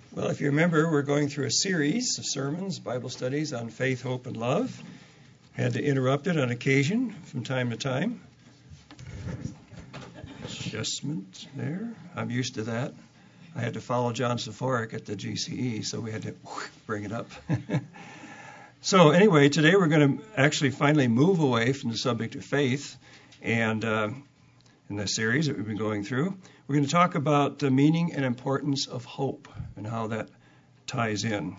Well, if you remember, we're going through a series of sermons, Bible studies on faith, hope, and love. Had to interrupt it on occasion from time to time. Adjustment there. I'm used to that. I had to follow John Saforic at the GCE, so we had to bring it up. So anyway, today we're going to actually finally move away from the subject of faith, and in the series that we've been going through, we're going to talk about the meaning and importance of hope and how that ties in.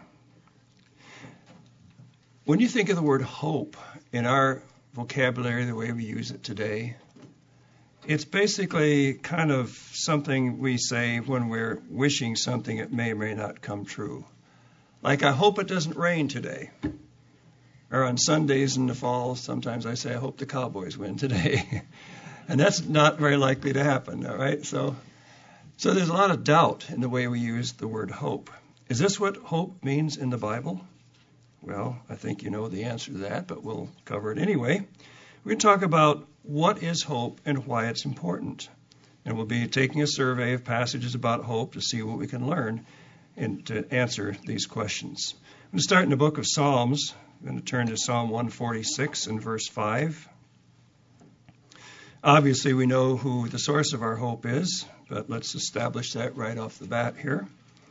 When you think of the word hope in our vocabulary, the way we use it today, it's basically kind of something we say when we're wishing something that may or may not come true. Like, I hope it doesn't rain today. Or on Sundays in the fall, sometimes I say, I hope the Cowboys win today. And that's not very likely to happen, all right? So there's a lot of doubt in the way we use the word hope. Is this what hope means in the Bible? Well, I think you know the answer to that, but we'll cover it anyway. We're going to talk about what is hope and why it's important. And we'll be taking a survey of passages about hope to see what we can learn and to answer these questions. I'm going to start in the book of Psalms. I'm going to turn to Psalm 146 and verse 5. Obviously, we know who the source of our hope is, but let's establish that right off the bat here.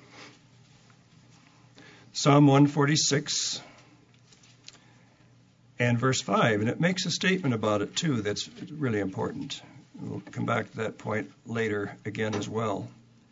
Psalm 146 and verse 5, and it makes a statement about it, too, that's really important. We'll come back to that point later again as well.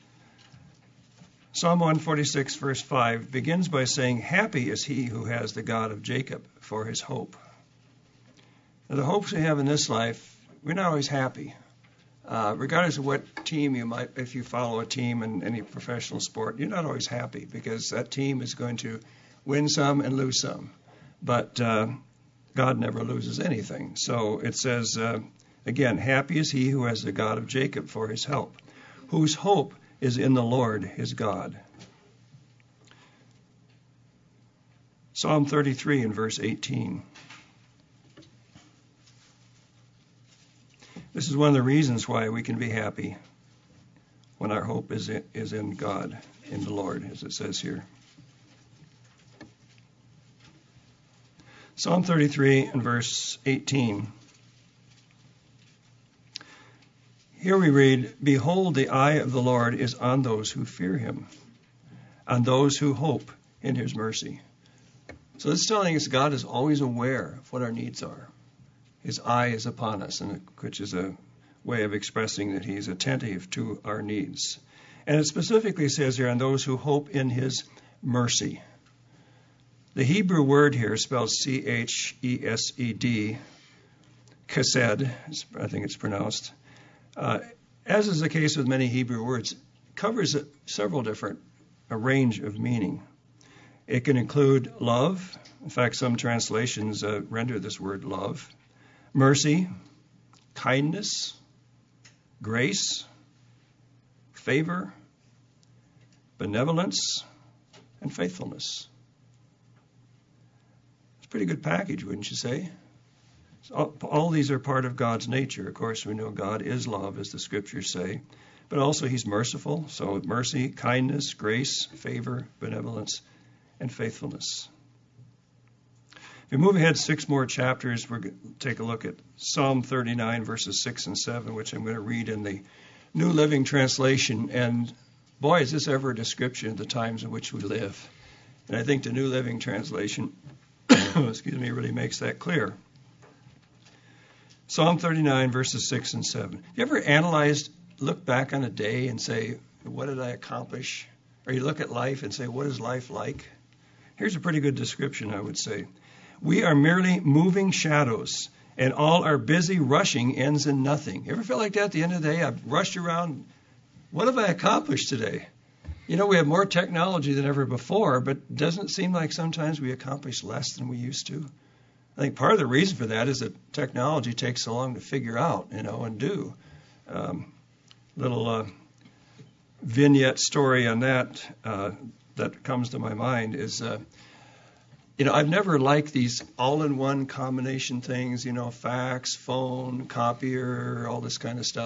Psalm 146, verse 5, begins by saying, "Happy is he who has the God of Jacob for his hope." Now, the hopes we have in this life, we're not always happy. Regardless of what team you might, if you follow a team in any professional sport, you're not always happy because that team is going to win some and lose some. But God never loses anything. So it says, again, happy is he who has the God of Jacob for his help, whose hope is in the Lord his God. Psalm 33 and verse 18. This is one of the reasons why we can be happy when our hope is in God, in the Lord, as it says here. Psalm 33 and verse 18. Here we read, "Behold, the eye of the Lord is on those who fear him, on those who hope in his mercy." So it's telling us God is always aware of what our needs are. His eye is upon us, which is a way of expressing that he's attentive to our needs. And it specifically says here, on those who hope in his mercy. The Hebrew word here is spelled C-H-E-S-E-D, chesed, I think it's pronounced. As is the case with many Hebrew words, covers a range of meaning. It can include love. In fact, some translations render this word love. Mercy, kindness, grace, favor, benevolence, and faithfulness. It's a pretty good package, wouldn't you say? So all these are part of God's nature. Of course, we know God is love, as the scriptures say, but also he's merciful. So mercy, kindness, grace, favor, benevolence, and faithfulness. If we move ahead 6 more chapters, we're going to take a look at Psalm 39, verses 6 and 7, which I'm going to read in the New Living Translation. And boy, is this ever a description of the times in which we live. And I think the New Living Translation really makes that clear. Psalm 39, verses 6 and 7. You ever look back on a day and say, what did I accomplish? Or you look at life and say, what is life like? Here's a pretty good description, I would say. We are merely moving shadows, and all our busy rushing ends in nothing. You ever feel like that at the end of the day? I've rushed around. What have I accomplished today? You know, we have more technology than ever before, but doesn't it seem like sometimes we accomplish less than we used to? I think part of the reason for that is that technology takes so long to figure out, and do. Little vignette story on that comes to my mind is, I've never liked these all-in-one combination things, fax, phone, copier, all this kind of stuff.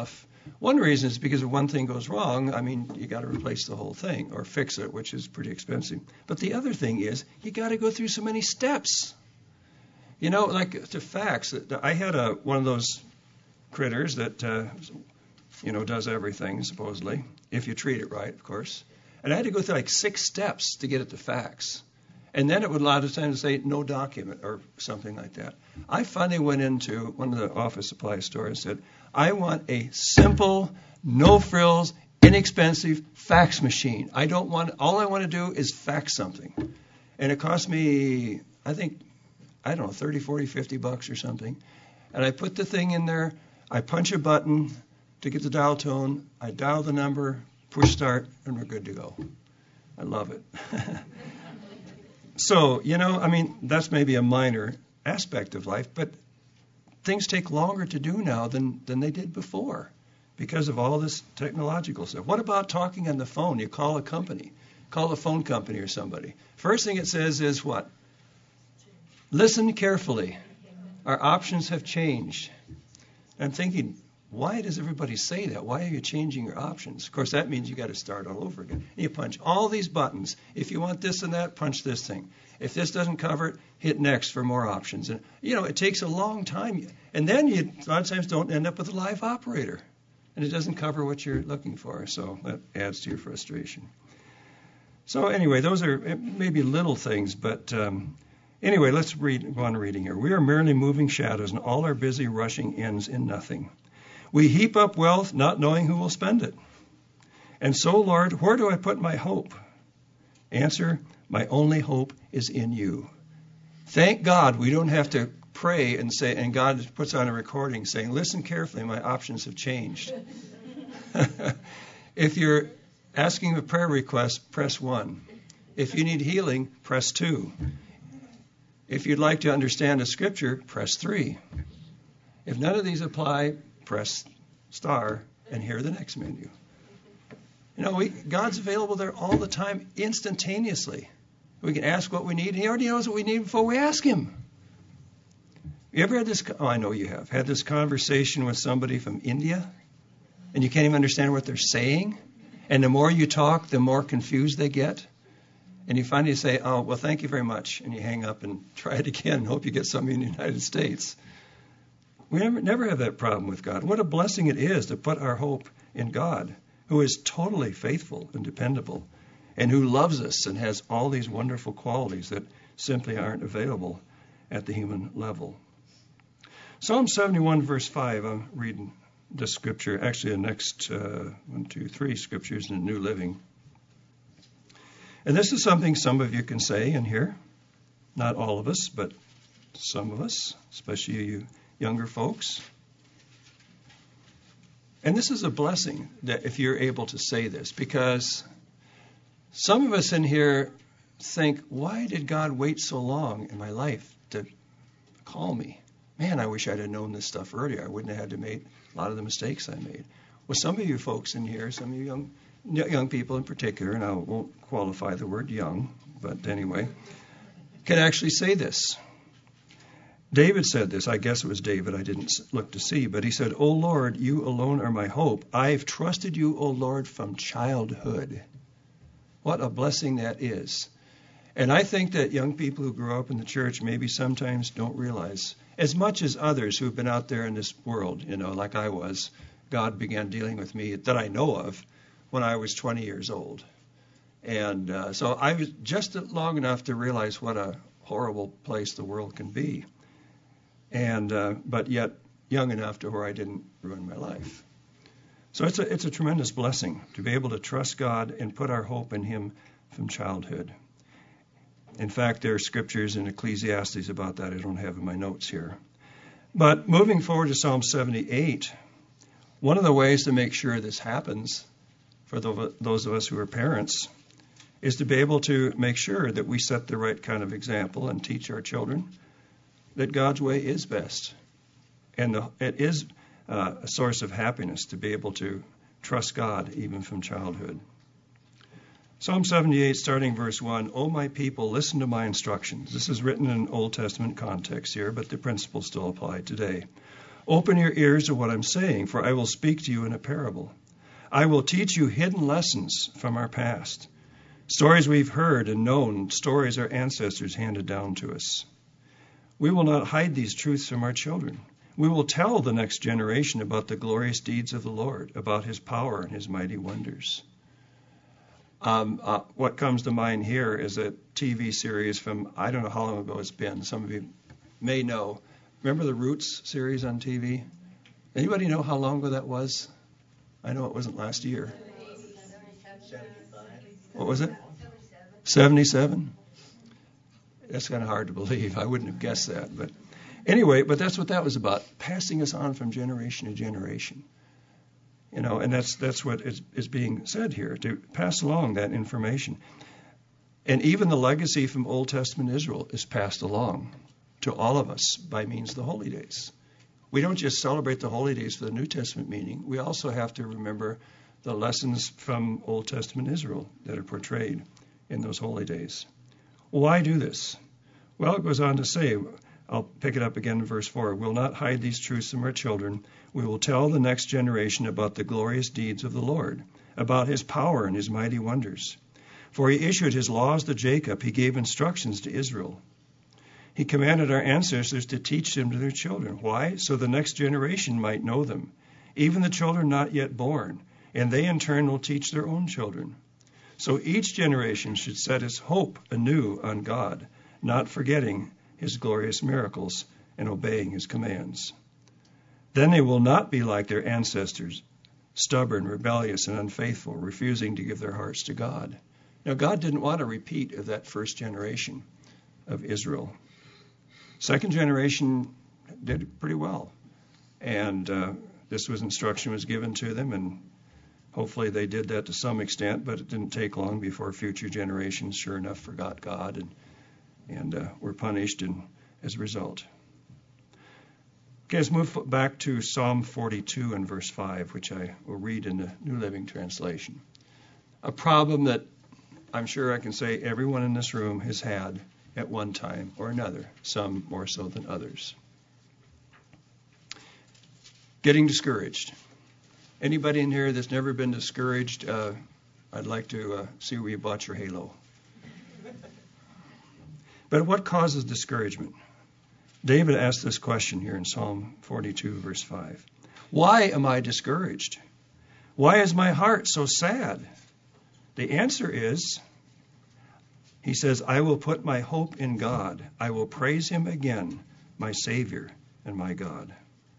One reason is because if one thing goes wrong, you got to replace the whole thing or fix it, which is pretty expensive. But the other thing is you got to go through so many steps. Like to fax. I had one of those critters that, does everything, supposedly, if you treat it right, of course. And I had to go through like 6 steps to get it to fax. And then it would a lot of times say no document or something like that. I finally went into one of the office supply stores and said, I want a simple, no frills, inexpensive fax machine. All I want to do is fax something. And it cost me, I think, I don't know, 30, 40, 50 bucks or something. And I put the thing in there. I punch a button to get the dial tone. I dial the number, push start, and we're good to go. I love it. So, that's maybe a minor aspect of life, but things take longer to do now than they did before because of all this technological stuff. What about talking on the phone? You call a company, call a phone company or somebody. First thing it says is what? Listen carefully. Our options have changed. I'm thinking, why does everybody say that? Why are you changing your options? Of course, that means you got to start all over again. You punch all these buttons. If you want this and that, punch this thing. If this doesn't cover it, hit next for more options. And, it takes a long time. And then you a lot of times don't end up with a live operator. And it doesn't cover what you're looking for. So that adds to your frustration. So anyway, those are maybe little things. But anyway, let's go on reading here. We are merely moving shadows, and all our busy rushing ends in nothing. We heap up wealth, not knowing who will spend it. And so, Lord, where do I put my hope? Answer, my only hope is in you. Thank God we don't have to pray and say, and God puts on a recording saying, listen carefully, my options have changed. If you're asking a prayer request, press 1. If you need healing, press 2. If you'd like to understand a scripture, press 3. If none of these apply, press star and hear the next menu. God's available there all the time, instantaneously. We can ask what we need, and He already knows what we need before we ask Him. You ever had this? Oh, I know you have. Had this conversation with somebody from India, and you can't even understand what they're saying? And the more you talk, the more confused they get. And you finally say, oh, well, thank you very much. And you hang up and try it again and hope you get something in the United States. We never have that problem with God. What a blessing it is to put our hope in God, who is totally faithful and dependable, and who loves us and has all these wonderful qualities that simply aren't available at the human level. Psalm 71, verse 5, I'm reading this scripture, actually the next 3 scriptures in the New Living. And this is something some of you can say in here. Not all of us, but some of us, especially you younger folks. And this is a blessing that if you're able to say this, because some of us in here think, why did God wait so long in my life to call me? Man, I wish I'd have known this stuff earlier. I wouldn't have had to make a lot of the mistakes I made. Well, some of you folks in here, some of you young people in particular, and I won't qualify the word young, but anyway, can actually say this. David said this. I guess it was David. I didn't look to see. But he said, O Lord, you alone are my hope. I've trusted you, O Lord, from childhood. What a blessing that is. And I think that young people who grow up in the church maybe sometimes don't realize, as much as others who have been out there in this world, like I was, God began dealing with me that I know of when I was 20 years old. And so I was just long enough to realize what a horrible place the world can be. But yet young enough to where I didn't ruin my life. So it's a tremendous blessing to be able to trust God and put our hope in Him from childhood. In fact, there are scriptures in Ecclesiastes about that I don't have in my notes here. But moving forward to Psalm 78, one of the ways to make sure this happens for those of us who are parents is to be able to make sure that we set the right kind of example and teach our children that God's way is best. And it is a source of happiness to be able to trust God even from childhood. Psalm 78, starting verse 1, O my people, listen to my instructions. This is written in an Old Testament context here, but the principles still apply today. Open your ears to what I'm saying, for I will speak to you in a parable. I will teach you hidden lessons from our past, stories we've heard and known, stories our ancestors handed down to us. We will not hide these truths from our children. We will tell the next generation about the glorious deeds of the Lord, about his power and his mighty wonders. What comes to mind here is a TV series from, I don't know how long ago it's been. Some of you may know. Remember the Roots series on TV? Anybody know how long ago that was? I know it wasn't last year. What was it? 77? That's kind of hard to believe. I wouldn't have guessed that. But anyway, that's what that was about, passing us on from generation to generation. And that's what is being said here, to pass along that information. And even the legacy from Old Testament Israel is passed along to all of us by means of the holy days. We don't just celebrate the holy days for the New Testament meaning. We also have to remember the lessons from Old Testament Israel that are portrayed in those holy days. Why do this? Well, it goes on to say, I'll pick it up again in verse 4. We'll not hide these truths from our children. We will tell the next generation about the glorious deeds of the Lord, about his power and his mighty wonders. For he issued his laws to Jacob. He gave instructions to Israel. He commanded our ancestors to teach them to their children. Why? So the next generation might know them, even the children not yet born, and they in turn will teach their own children. So each generation should set its hope anew on God, not forgetting his glorious miracles and obeying his commands. Then they will not be like their ancestors, stubborn, rebellious, and unfaithful, refusing to give their hearts to God. Now, God didn't want a repeat of that first generation of Israel. Second generation did pretty well, and this instruction was given to them, and hopefully they did that to some extent, but it didn't take long before future generations, sure enough, forgot God and were punished as a result. Okay, let's move back to Psalm 42 and verse 5, which I will read in the New Living Translation. A problem that I'm sure I can say everyone in this room has had at one time or another, some more so than others. Getting discouraged. Anybody in here that's never been discouraged, I'd like to see where you bought your halo. But what causes discouragement? David asked this question here in Psalm 42, verse 5. Why am I discouraged? Why is my heart so sad? The answer is, he says, I will put my hope in God. I will praise him again, my Savior and my God.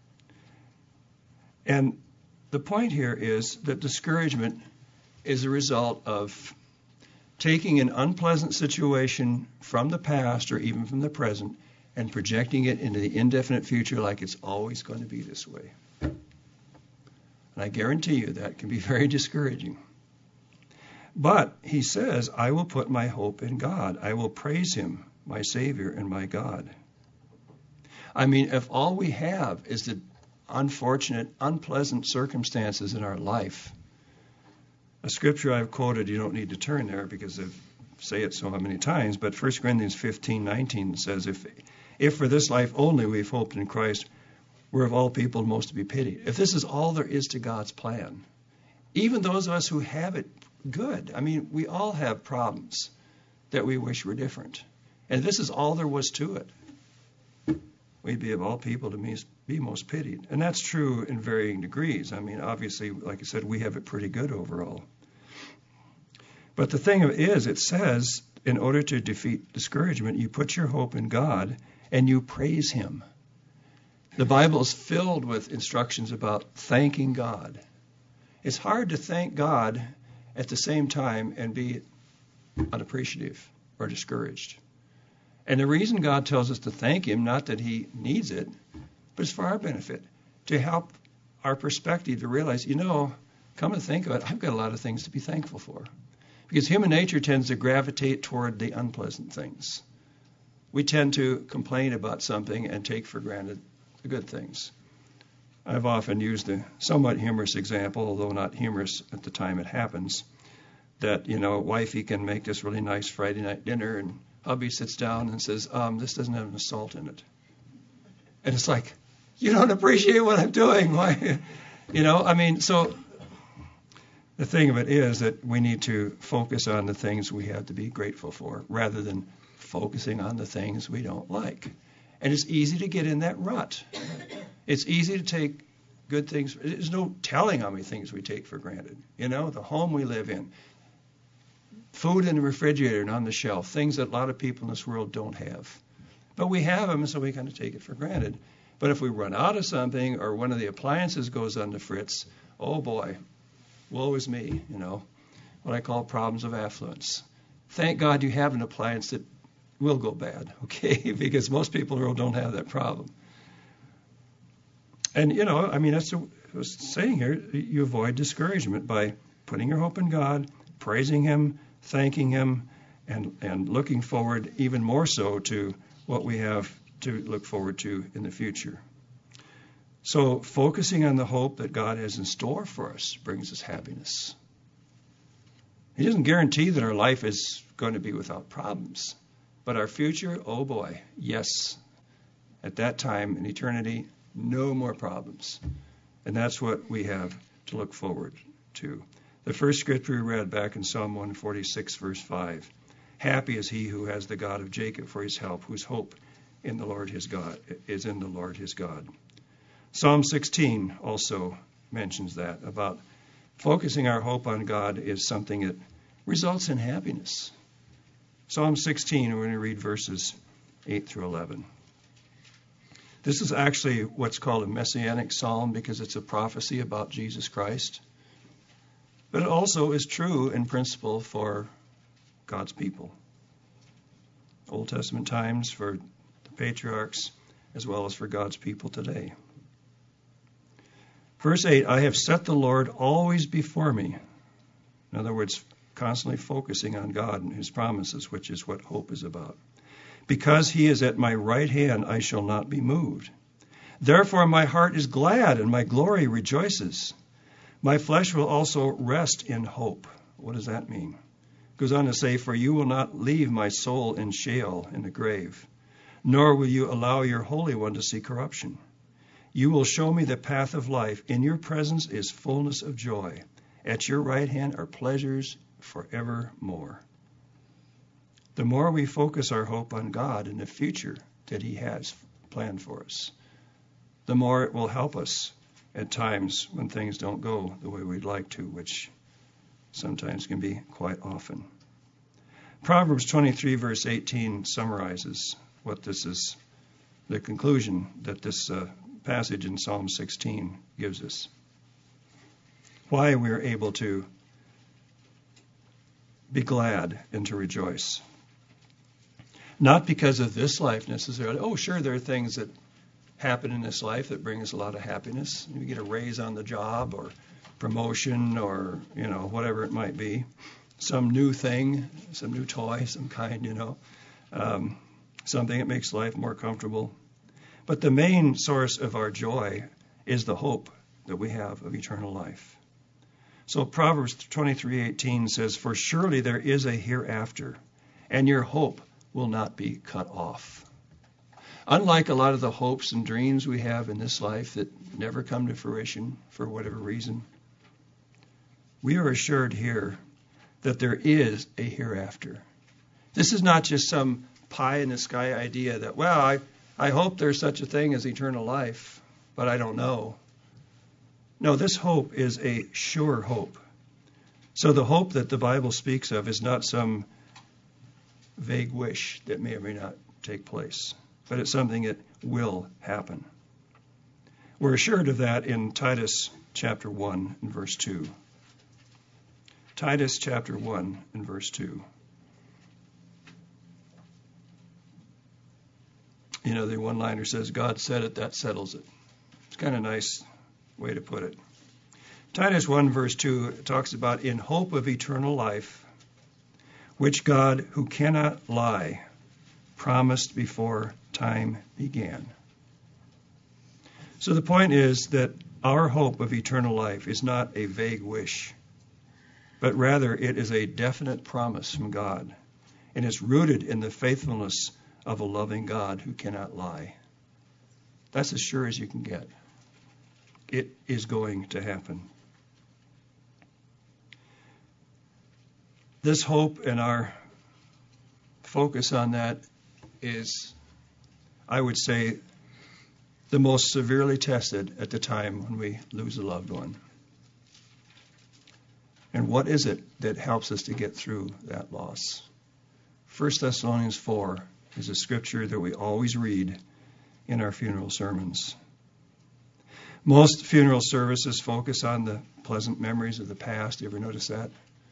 And the point here is that discouragement is a result of taking an unpleasant situation from the past or even from the present and projecting it into the indefinite future like it's always going to be this way. And I guarantee you that can be very discouraging. But he says, I will put my hope in God. I will praise him, my Savior and my God. I mean, if all we have is the unfortunate, unpleasant circumstances in our life, a scripture I've quoted, you don't need to turn there because I've say it so many times, but 1 Corinthians 15:19 says, if for this life only we've hoped in Christ, we're of all people most to be pitied. If this is all there is to God's plan, even those of us who have it good, I mean, we all have problems that we wish were different. And if this is all there was to it, we'd be of all people to be most pitied. And that's true in varying degrees. I mean, obviously, like I said, we have it pretty good overall. But the thing is, it says, in order to defeat discouragement, you put your hope in God and you praise him. The Bible is filled with instructions about thanking God. It's hard to thank God at the same time and be unappreciative or discouraged. And the reason God tells us to thank him, not that he needs it, but it's for our benefit, to help our perspective to realize, come to think of it, I've got a lot of things to be thankful for. Because human nature tends to gravitate toward the unpleasant things. We tend to complain about something and take for granted the good things. I've often used a somewhat humorous example, although not humorous at the time it happens, that, wifey can make this really nice Friday night dinner and hubby sits down and says, this doesn't have enough salt in it. And it's like, You don't appreciate what I'm doing. Why? So the thing of it is that we need to focus on the things we have to be grateful for rather than focusing on the things we don't like. And it's easy to get in that rut. It's easy to take good things. There's no telling how many things we take for granted. The home we live in, food in the refrigerator and on the shelf, things that a lot of people in this world don't have. But we have them, so we kind of take it for granted. But if we run out of something or one of the appliances goes on the fritz, oh boy, woe is me, what I call problems of affluence. Thank God you have an appliance that will go bad, okay? Because most people in the world don't have that problem. And, that's what I was saying here. You avoid discouragement by putting your hope in God, praising Him, thanking Him, and looking forward even more so to what we have to look forward to in the future. So focusing on the hope that God has in store for us brings us happiness. He doesn't guarantee that our life is going to be without problems. But our future, oh boy, yes. At that time in eternity, no more problems. And that's what we have to look forward to. The first scripture we read back in Psalm 146, verse 5. Happy is he who has the God of Jacob for his help, whose hope in the Lord his God is in the Lord his God. Psalm 16 also mentions that, about focusing our hope on God is something that results in happiness. Psalm 16, we're going to read verses 8 through 11. This is actually what's called a messianic psalm because it's a prophecy about Jesus Christ. But it also is true in principle for God's people. Old Testament times for the patriarchs as well as for God's people today. Verse 8, I have set the Lord always before me. In other words, constantly focusing on God and His promises, which is what hope is about. Because He is at my right hand, I shall not be moved. Therefore my heart is glad and my glory rejoices. My flesh will also rest in hope. What does that mean? It goes on to say, for you will not leave my soul in Sheol, in the grave, nor will you allow your Holy One to see corruption. You will show me the path of life. In your presence is fullness of joy. At your right hand are pleasures forevermore. The more we focus our hope on God and the future that He has planned for us, the more it will help us at times when things don't go the way we'd like to, which sometimes can be quite often. Proverbs 23, verse 18 summarizes what this is, the conclusion that this passage in Psalm 16 gives us. Why we are able to be glad and to rejoice. Not because of this life necessarily. Oh, sure, there are things that happen in this life that bring us a lot of happiness. You get a raise on the job or promotion or, whatever it might be. Some new thing, some new toy, some kind, something that makes life more comfortable. But the main source of our joy is the hope that we have of eternal life. So Proverbs 23:18 says, for surely there is a hereafter, and your hope will not be cut off. Unlike a lot of the hopes and dreams we have in this life that never come to fruition for whatever reason, we are assured here that there is a hereafter. This is not just some pie-in-the-sky idea that, well, I hope there's such a thing as eternal life, but I don't know. No, this hope is a sure hope. So the hope that the Bible speaks of is not some vague wish that may or may not take place, but it's something that will happen. We're assured of that in Titus chapter 1 and verse 2. Titus chapter 1 and verse 2. The one-liner says, God said it, that settles it. It's kind of a nice way to put it. Titus 1 verse 2 talks about in hope of eternal life, which God, who cannot lie, promised before time began. So the point is that our hope of eternal life is not a vague wish, but rather it is a definite promise from God, and is rooted in the faithfulness of a loving God who cannot lie. That's as sure as you can get. It is going to happen. This hope and our focus on that is, I would say, the most severely tested at the time when we lose a loved one. And what is it that helps us to get through that loss? 1 Thessalonians 4 is a scripture that we always read in our funeral sermons. Most funeral services focus on the pleasant memories of the past. You ever notice that?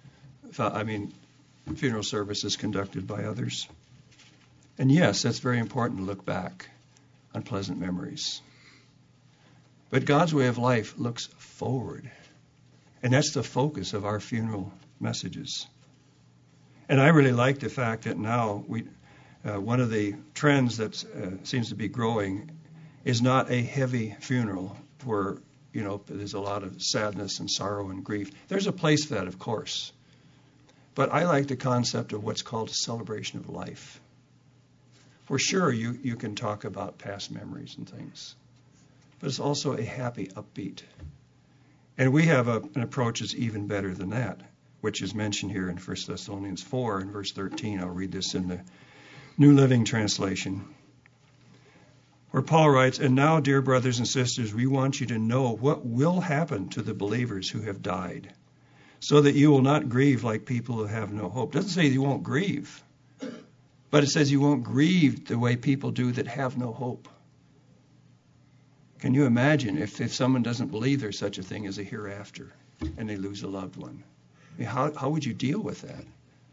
Funeral services conducted by others. And yes, that's very important to look back on pleasant memories. But God's way of life looks forward. And that's the focus of our funeral messages. And I really like the fact that now one of the trends that seems to be growing is not a heavy funeral where, there's a lot of sadness and sorrow and grief. There's a place for that, of course. But I like the concept of what's called a celebration of life. For sure, you can talk about past memories and things. But it's also a happy, upbeat. And we have an approach that's even better than that, which is mentioned here in 1 Thessalonians 4 and verse 13. I'll read this in the New Living Translation, where Paul writes, "And now, dear brothers and sisters, we want you to know what will happen to the believers who have died, so that you will not grieve like people who have no hope." It doesn't say you won't grieve, but it says you won't grieve the way people do that have no hope. Can you imagine if someone doesn't believe there's such a thing as a hereafter and they lose a loved one? How would you deal with that?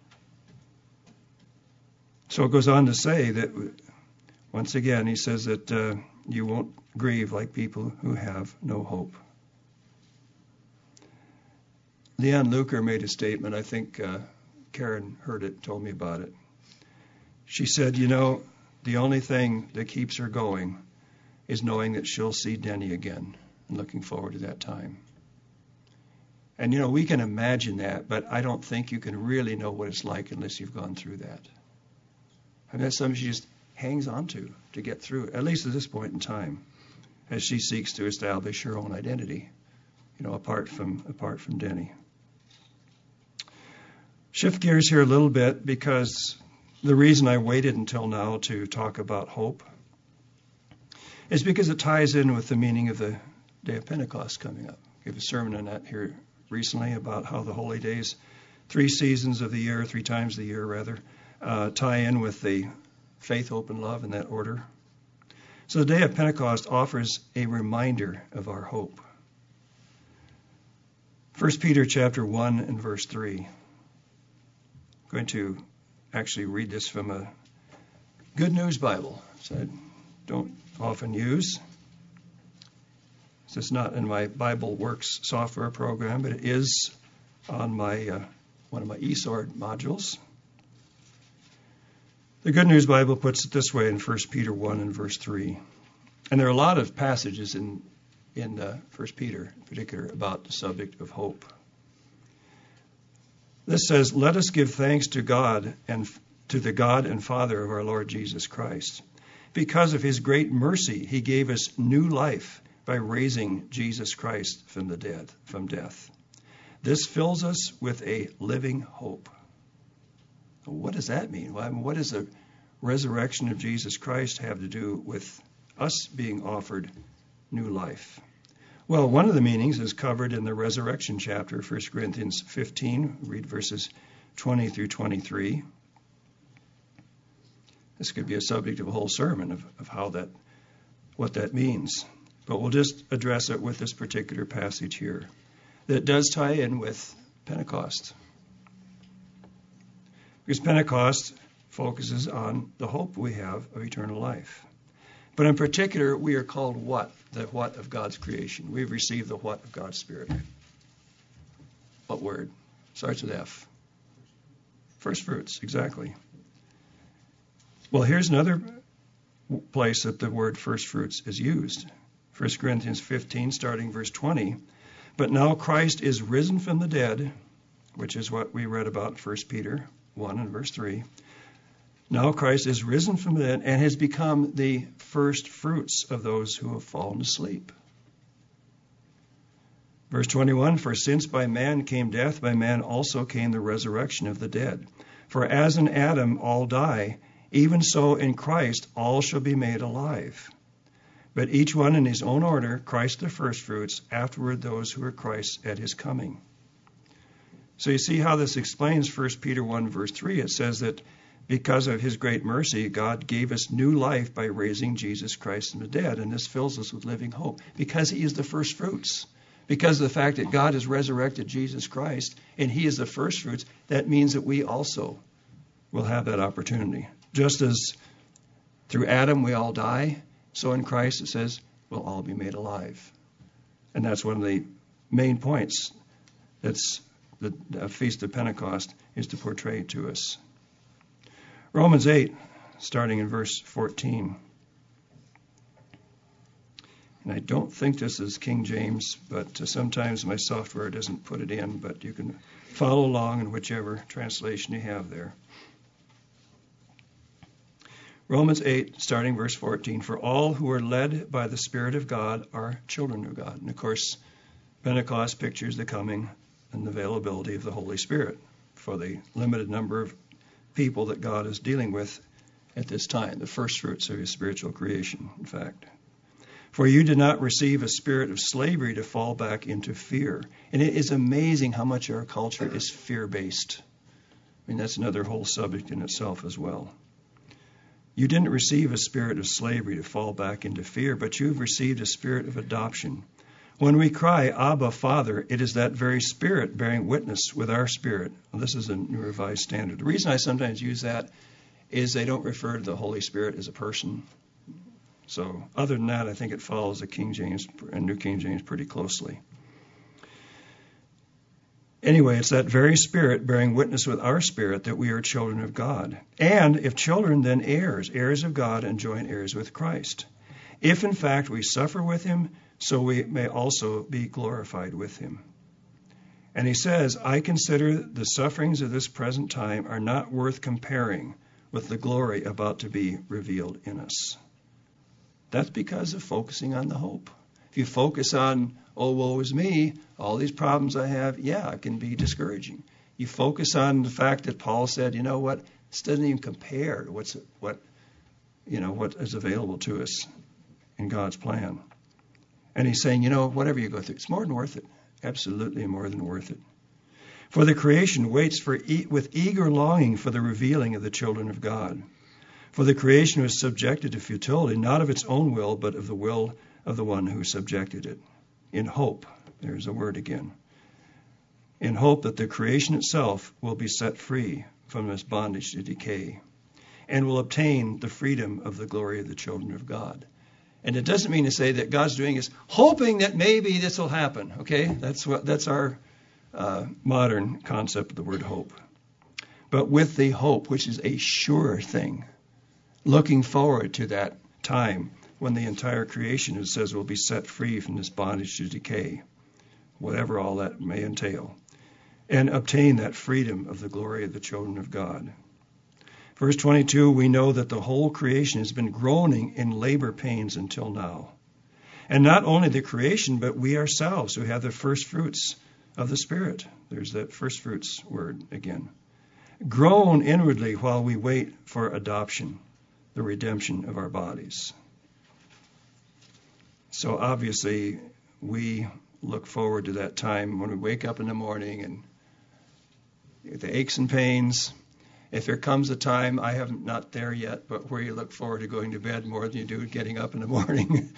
So it goes on to say that, once again, he says that you won't grieve like people who have no hope. Leanne Luker made a statement. I think Karen heard it, told me about it. She said, the only thing that keeps her going is knowing that she'll see Denny again and looking forward to that time. And, we can imagine that, but I don't think you can really know what it's like unless you've gone through that. That's something she just hangs on to get through, at least at this point in time, as she seeks to establish her own identity, apart from Denny. Shift gears here a little bit, because the reason I waited until now to talk about hope is because it ties in with the meaning of the Day of Pentecost coming up. I gave a sermon on that here recently about how the holy days, 3 seasons of the year, 3 times the year rather, tie in with the faith, hope, and love in that order. So the Day of Pentecost offers a reminder of our hope. 1 Peter chapter 1 and verse 3. I'm going to actually read this from a Good News Bible, which I don't often use. It's not in my Bible Works software program, but it is on my one of my eSword modules. The Good News Bible puts it this way in 1 Peter 1 and verse 3. And there are a lot of passages in 1 Peter in particular about the subject of hope. This says, "Let us give thanks to God and to the God and Father of our Lord Jesus Christ. Because of his great mercy, he gave us new life by raising Jesus Christ from death. This fills us with a living hope." What does that mean? What does the resurrection of Jesus Christ have to do with us being offered new life? Well, one of the meanings is covered in the resurrection chapter, 1 Corinthians 15. Read verses 20 through 23. This could be a subject of a whole sermon of what that means. But we'll just address it with this particular passage here that does tie in with Pentecost. Because Pentecost focuses on the hope we have of eternal life. But in particular, we are called what? The what of God's creation. We've received the what of God's Spirit. What word? Starts with F. First fruits, exactly. Well, here's another place that the word first fruits is used. 1 Corinthians 15, starting verse 20. "But now Christ is risen from the dead," which is what we read about 1 Peter 1 and verse 3. Now Christ is risen from the dead and has become the first fruits of those who have fallen asleep. Verse 21, for since by man came death, by man also came the resurrection of the dead. For as in Adam all die, even so in Christ all shall be made alive. But each one in his own order, Christ the firstfruits, afterward those who are Christ's at his coming. So you see how this explains 1 Peter 1 verse 3. It says that because of his great mercy, God gave us new life by raising Jesus Christ from the dead. And this fills us with living hope because he is the firstfruits. Because of the fact that God has resurrected Jesus Christ and he is the firstfruits, that means that we also will have that opportunity. Just as through Adam we all die, so in Christ it says we'll all be made alive. And that's one of the main points that's the Feast of Pentecost is to portray to us. Romans 8, starting in verse 14. And I don't think this is King James, but sometimes my software doesn't put it in, but you can follow along in whichever translation you have there. Romans 8, starting verse 14. For all who are led by the Spirit of God are children of God. And of course, Pentecost pictures the coming and the availability of the Holy Spirit for the limited number of people that God is dealing with at this time, the first fruits of his spiritual creation, in fact. For you did not receive a spirit of slavery to fall back into fear. And it is amazing how much our culture is fear-based. I mean, that's another whole subject in itself as well. You didn't receive a spirit of slavery to fall back into fear, but you've received a spirit of adoption. When we cry, Abba, Father, it is that very Spirit bearing witness with our spirit. Well, this is a New Revised Standard. The reason I sometimes use that is they don't refer to the Holy Spirit as a person. So other than that, I think it follows the King James and New King James pretty closely. Anyway, it's that very Spirit bearing witness with our spirit that we are children of God. And if children, then heirs, heirs of God and joint heirs with Christ. If in fact we suffer with him, so we may also be glorified with him. And he says, I consider the sufferings of this present time are not worth comparing with the glory about to be revealed in us. That's because of focusing on the hope. If you focus on, oh, woe is me, all these problems I have, yeah, it can be discouraging. You focus on the fact that Paul said, you know what, this doesn't even compare to what is available to us in God's plan. And he's saying, whatever you go through, it's more than worth it. Absolutely more than worth it. For the creation waits with eager longing for the revealing of the children of God. For the creation was subjected to futility, not of its own will, but of the will of the one who subjected it. In hope, there's a word again. In hope that the creation itself will be set free from its bondage to decay and will obtain the freedom of the glory of the children of God. And it doesn't mean to say that God's doing is hoping that maybe this will happen. Okay, that's our modern concept of the word hope. But with the hope, which is a sure thing, looking forward to that time when the entire creation, it says, will be set free from this bondage to decay, whatever all that may entail, and obtain that freedom of the glory of the children of God. Verse 22, we know that the whole creation has been groaning in labor pains until now. And not only the creation, but we ourselves who have the first fruits of the Spirit. There's that first fruits word again. Groan inwardly while we wait for adoption, the redemption of our bodies. So obviously, we look forward to that time when we wake up in the morning and the aches and pains. If there comes a time, I am not there yet, but where you look forward to going to bed more than you do getting up in the morning,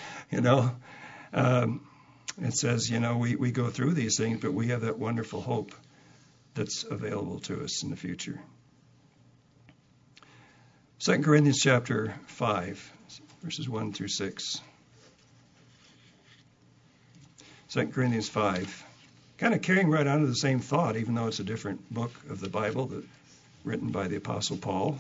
It says, we go through these things, but we have that wonderful hope that's available to us in the future. 2 Corinthians chapter 5, verses 1 through 6. 2 Corinthians 5, kind of carrying right on to the same thought, even though it's a different book of the Bible written by the Apostle Paul.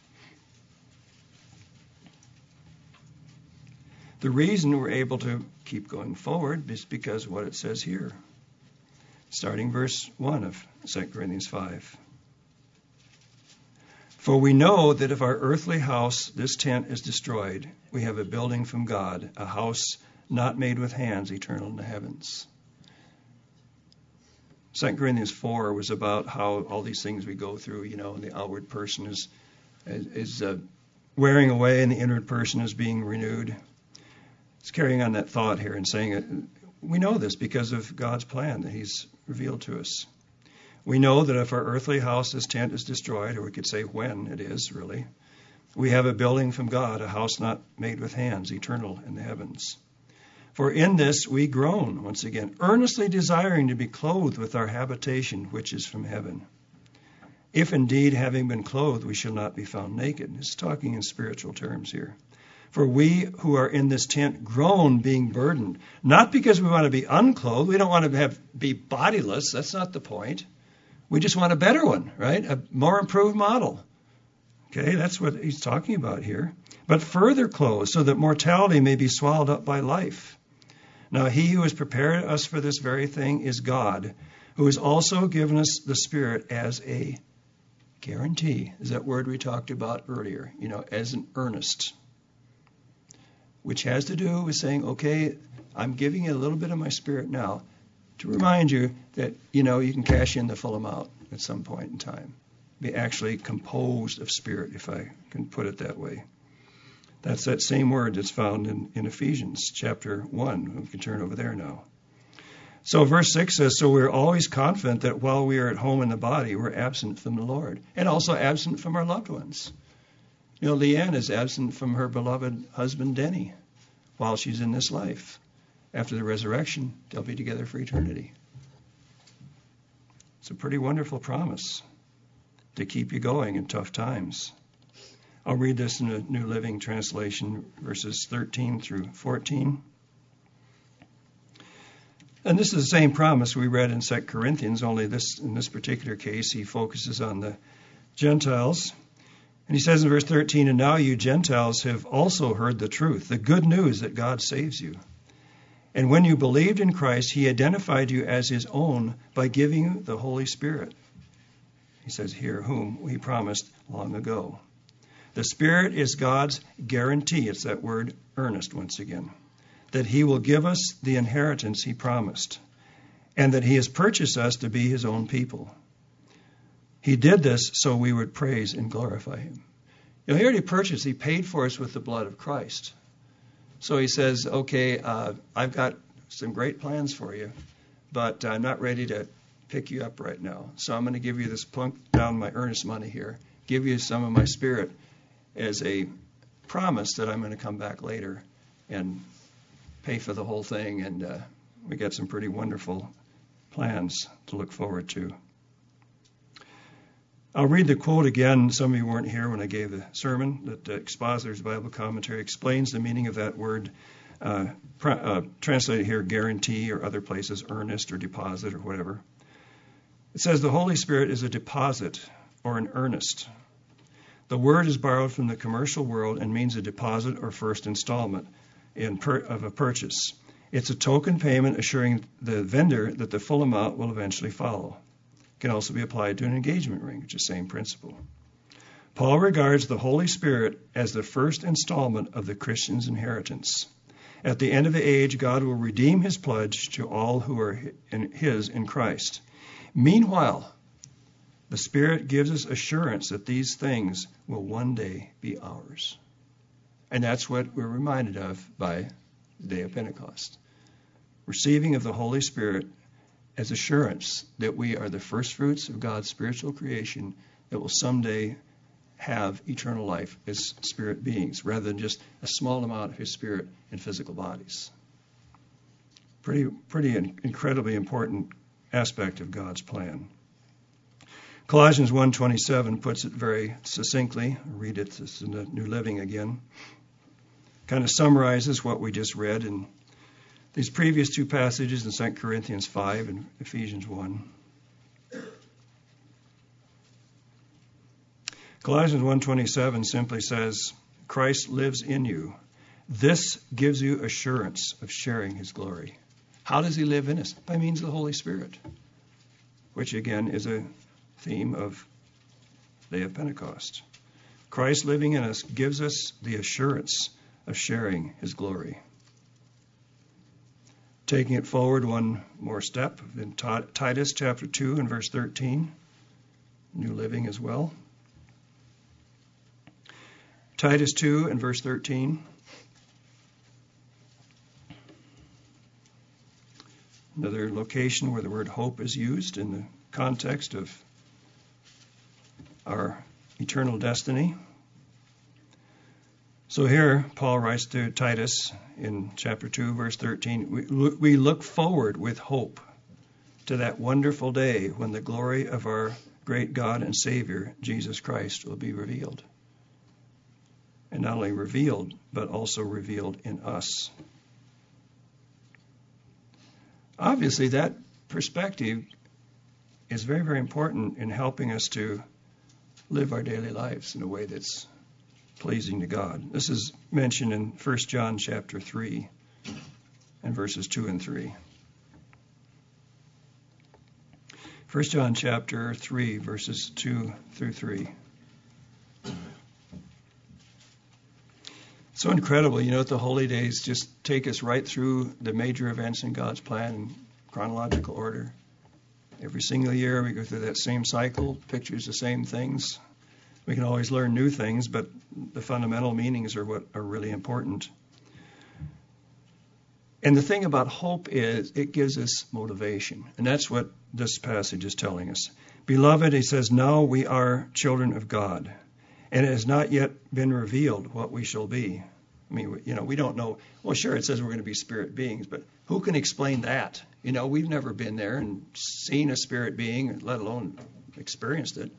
The reason we're able to keep going forward is because of what it says here, starting verse 1 of 2 Corinthians 5. For we know that if our earthly house, this tent, is destroyed, we have a building from God, a house not made with hands, eternal in the heavens. 2 Corinthians 4 was about how all these things we go through, and the outward person is wearing away and the inward person is being renewed. It's carrying on that thought here and saying it. We know this because of God's plan that he's revealed to us. We know that if our earthly house, this tent, is destroyed, or we could say when it is, really, we have a building from God, a house not made with hands, eternal in the heavens. For in this we groan, once again, earnestly desiring to be clothed with our habitation, which is from heaven. If indeed, having been clothed, we shall not be found naked. It's talking in spiritual terms here. For we who are in this tent groan, being burdened, not because we want to be unclothed. We don't want to be bodiless. That's not the point. We just want a better one, right? A more improved model. Okay, that's what he's talking about here. But further clothed, so that mortality may be swallowed up by life. Now he who has prepared us for this very thing is God, who has also given us the Spirit as a guarantee. Is that word we talked about earlier, as an earnest. Which has to do with saying, okay, I'm giving you a little bit of my Spirit now to remind you that, you can cash in the full amount at some point in time. Be actually composed of Spirit, if I can put it that way. That's that same word that's found in Ephesians chapter 1. We can turn over there now. So verse 6 says, so we're always confident that while we are at home in the body, we're absent from the Lord, and also absent from our loved ones. Leanne is absent from her beloved husband, Denny, while she's in this life. After the resurrection, they'll be together for eternity. It's a pretty wonderful promise to keep you going in tough times. I'll read this in the New Living Translation, verses 13 through 14. And this is the same promise we read in 2 Corinthians, only in this particular case, he focuses on the Gentiles. And he says in verse 13, and now you Gentiles have also heard the truth, the good news that God saves you. And when you believed in Christ, he identified you as his own by giving you the Holy Spirit. He says here, whom he promised long ago. The Spirit is God's guarantee. It's that word earnest once again. That he will give us the inheritance he promised. And that he has purchased us to be his own people. He did this so we would praise and glorify him. He already purchased. He paid for us with the blood of Christ. So he says, okay, I've got some great plans for you, but I'm not ready to pick you up right now. So I'm going to give you this plunk down my earnest money here, give you some of my Spirit as a promise that I'm going to come back later and pay for the whole thing. And we got some pretty wonderful plans to look forward to. I'll read the quote again. Some of you weren't here when I gave the sermon. That Expositor's Bible Commentary explains the meaning of that word, translated here, guarantee, or other places, earnest or deposit or whatever. It says the Holy Spirit is a deposit or an earnest. The word is borrowed from the commercial world and means a deposit or first installment of a purchase. It's a token payment assuring the vendor that the full amount will eventually follow. Can also be applied to an engagement ring, which is the same principle. Paul regards the Holy Spirit as the first installment of the Christian's inheritance. At the end of the age, God will redeem his pledge to all who are his in Christ. Meanwhile, the Spirit gives us assurance that these things will one day be ours. And that's what we're reminded of by the day of Pentecost. Receiving of the Holy Spirit as assurance that we are the first fruits of God's spiritual creation that will someday have eternal life as spirit beings, rather than just a small amount of his Spirit in physical bodies. Pretty incredibly important aspect of God's plan. Colossians 1:27 puts it very succinctly. I'll read it. This is in the New Living again. Kind of summarizes what we just read in these previous two passages in 2 Corinthians 5 and Ephesians 1. Colossians 1:27 simply says, Christ lives in you. This gives you assurance of sharing his glory. How does he live in us? By means of the Holy Spirit, which again is a theme of the day of Pentecost. Christ living in us gives us the assurance of sharing his glory. Taking it forward one more step, in Titus chapter 2 and verse 13, New Living as well. Titus 2 and verse 13. Another location where the word hope is used in the context of our eternal destiny. So here, Paul writes to Titus in chapter 2, verse 13, we look forward with hope to that wonderful day when the glory of our great God and Savior, Jesus Christ, will be revealed. And not only revealed, but also revealed in us. Obviously, that perspective is very, very important in helping us to live our daily lives in a way that's pleasing to God. This is mentioned in 1 John chapter 3 and verses 2 and 3. 1 John chapter 3, verses 2 through 3. So incredible, the holy days just take us right through the major events in God's plan in chronological order. Every single year we go through that same cycle, pictures the same things. We can always learn new things, but the fundamental meanings are what are really important. And the thing about hope is it gives us motivation. And that's what this passage is telling us. Beloved, he says, now we are children of God. And it has not yet been revealed what we shall be. I mean, we don't know. Well, sure, it says we're going to be spirit beings, but who can explain that? We've never been there and seen a spirit being, let alone experienced it.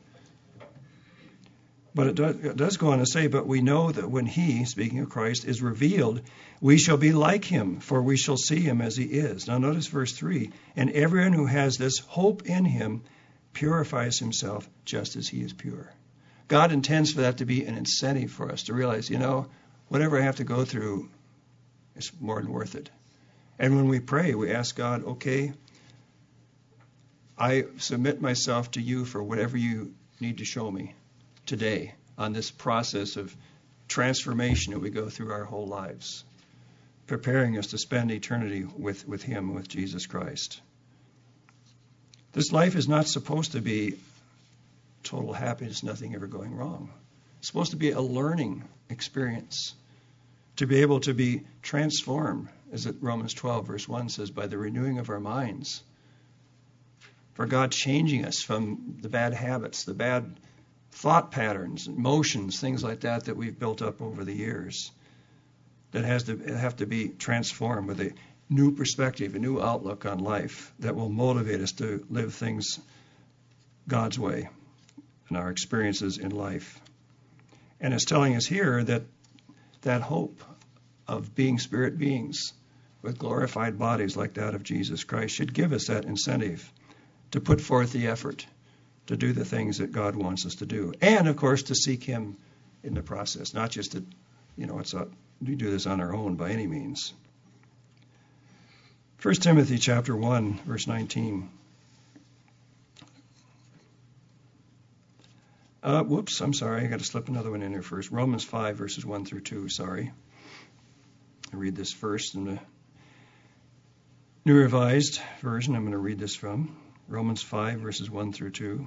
But it does go on to say, but we know that when he, speaking of Christ, is revealed, we shall be like him, for we shall see him as he is. Now notice verse 3. And everyone who has this hope in him purifies himself just as he is pure. God intends for that to be an incentive for us to realize, whatever I have to go through is more than worth it. And when we pray, we ask God, okay, I submit myself to you for whatever you need to show me today on this process of transformation that we go through our whole lives, preparing us to spend eternity with him, with Jesus Christ. This life is not supposed to be total happiness, nothing ever going wrong. It's supposed to be a learning experience, to be able to be transformed, as Romans 12, verse 1 says, by the renewing of our minds. For God changing us from the bad habits, the bad thought patterns, emotions, things like that we've built up over the years, that have to be transformed with a new perspective, a new outlook on life that will motivate us to live things God's way in our experiences in life. And it's telling us here that hope of being spirit beings with glorified bodies like that of Jesus Christ should give us that incentive to put forth the effort to do the things that God wants us to do. And, of course, to seek him in the process, not just to, we do this on our own by any means. 1 Timothy chapter 1, verse 19. I'm sorry. I got to slip another one in here first. Romans 5, verses 1 through 2. Sorry. I read this first in the New Revised Version. I'm going to read this from Romans 5, verses 1 through 2.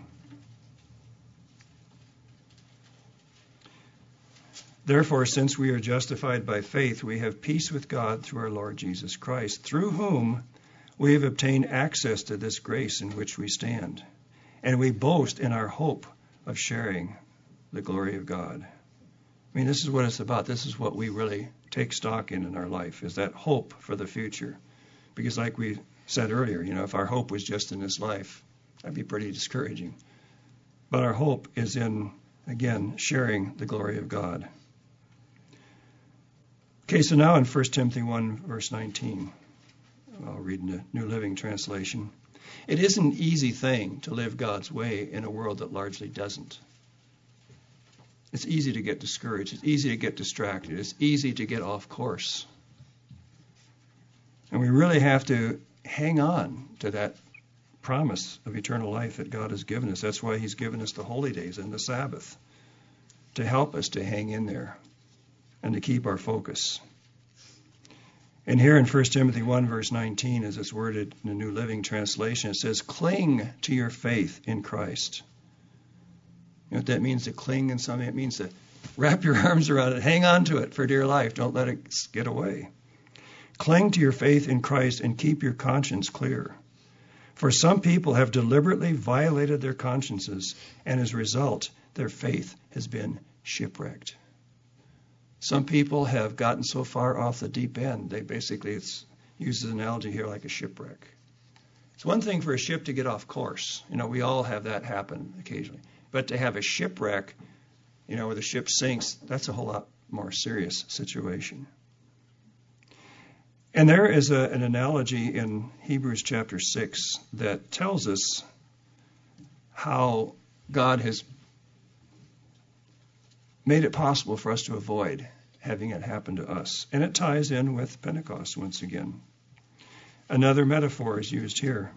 Therefore, since we are justified by faith, we have peace with God through our Lord Jesus Christ, through whom we have obtained access to this grace in which we stand. And we boast in our hope of sharing the glory of God. I mean, this is what it's about. This is what we really take stock in our life, is that hope for the future. Because like we said earlier, if our hope was just in this life, that'd be pretty discouraging. But our hope is in, again, sharing the glory of God. Okay, so now in 1 Timothy 1, verse 19, I'll read in the New Living Translation. It is an easy thing to live God's way in a world that largely doesn't. It's easy to get discouraged. It's easy to get distracted. It's easy to get off course. And we really have to hang on to that promise of eternal life that God has given us. That's why he's given us the holy days and the Sabbath, to help us to hang in there and to keep our focus. And here in 1 Timothy 1, verse 19, as it's worded in the New Living Translation, it says, cling to your faith in Christ. You know what that means, to cling in something? It means to wrap your arms around it, hang on to it for dear life. Don't let it get away. Cling to your faith in Christ and keep your conscience clear. For some people have deliberately violated their consciences, and as a result, their faith has been shipwrecked. Some people have gotten so far off the deep end, they basically, it's uses an analogy here like a shipwreck. It's one thing for a ship to get off course. You know, we all have that happen occasionally. But to have a shipwreck, you know, where the ship sinks, that's a whole lot more serious situation. And there is an analogy in Hebrews chapter 6 that tells us how God has made it possible for us to avoid having it happen to us. And it ties in with Pentecost once again. Another metaphor is used here.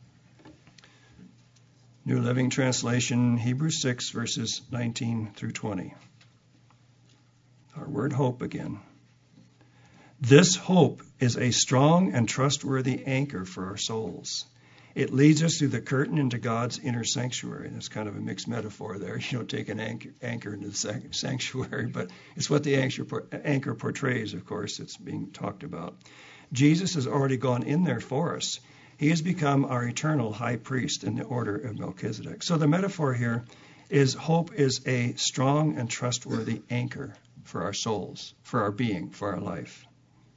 New Living Translation, Hebrews 6, verses 19 through 20. Our word hope again. This hope is a strong and trustworthy anchor for our souls. It leads us through the curtain into God's inner sanctuary. That's kind of a mixed metaphor there. You don't take an anchor into the sanctuary, but it's what the anchor portrays, of course, it's being talked about. Jesus has already gone in there for us. He has become our eternal high priest in the order of Melchizedek. So the metaphor here is hope is a strong and trustworthy anchor for our souls, for our being, for our life.